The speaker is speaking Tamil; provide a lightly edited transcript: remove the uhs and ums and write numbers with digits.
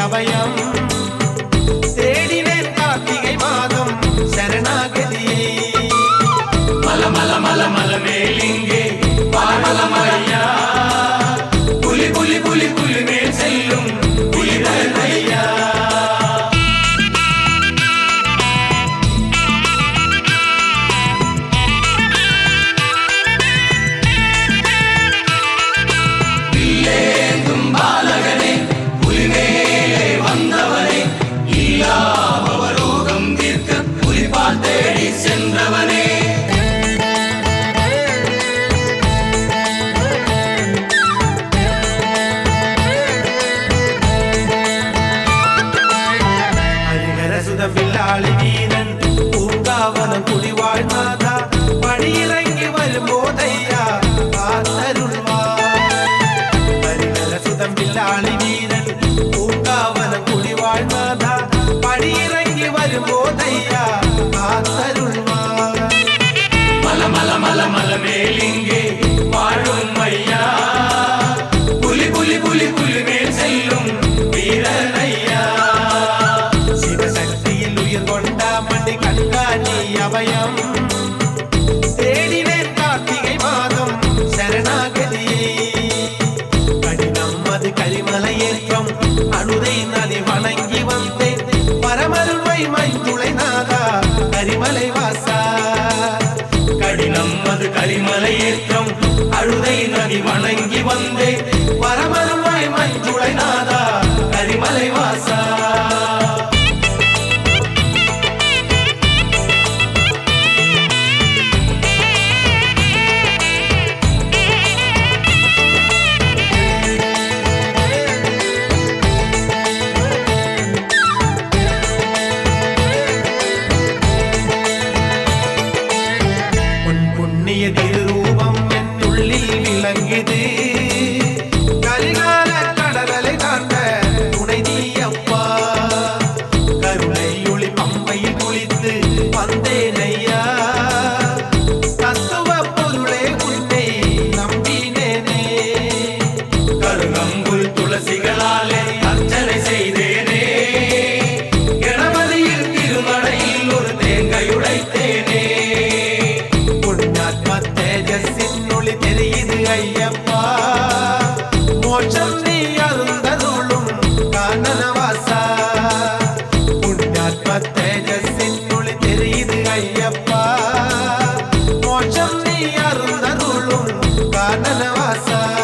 அபயம் தேடினேன் கார்த்திகை மாதம் சரணாகதியை மல மல மல மல மேலிங்கே பாடலமையா புலி புலி புலி புலி மேல் செல்லும் புலிரையா சென்றவனே ஹரிஹரசுத வில்லாளி வீரன் பூங்காவனம் குடிவாழ்நாதா படியிறங்கி வரும்போதையா காத்தருள்வார் ஹரிஹரசுதம் வில்லாளி வீரன் பூங்காவனம் குடிவாழ்நாதா படியிறங்கி வரும்போதையா மல மல மல மல மேலிங்கே வாழும் ஐயா புலி புலி புலி புலி மேல் செல்லும் வீரனையா சிவசக்தியில் உயிர் கொண்டா மண்டி கண்டானி அபயம் தேடினேன் கார்த்திகை மாதம் சரணாகதியை கடினம் அது கரிமலை ஏற்றம் அனுதை நதி வணங்கி வந்தேன் பரமருள்வை மஞ்சுளை நாதா கரிமலை வாசா கடினம் அது கரிமலை ஏற்றம் அழுதை நதி வணங்கி வந்தே பரமருள்வை மஞ்சுளை நாதா கரிமலை வாசா திருரூபம் என் உள்ளில் விளங்குது கலிகால கடலை காண்ட துணை நீ அப்பா கருணை ஒளி பம்பையில் குளித்து வந்தேனையா தத்துவ பொருளே உன்னை நம்பினேனே கருகம்புல் துளசிகளாலே அர்ச்சனை செய்தேனே கணபதியில் திருமடையில் ஒரு தேங்காய் உடைத்தேனே தேஜஸின் தெரியுது ஐயப்பா மோட்சம் நீ அருந்தருளும் கானனவாசா புண்ணியாத்ம தேஜஸின் தெரியுது ஐயப்பா மோட்சம் நீ அருந்தருளும் கானனவாசா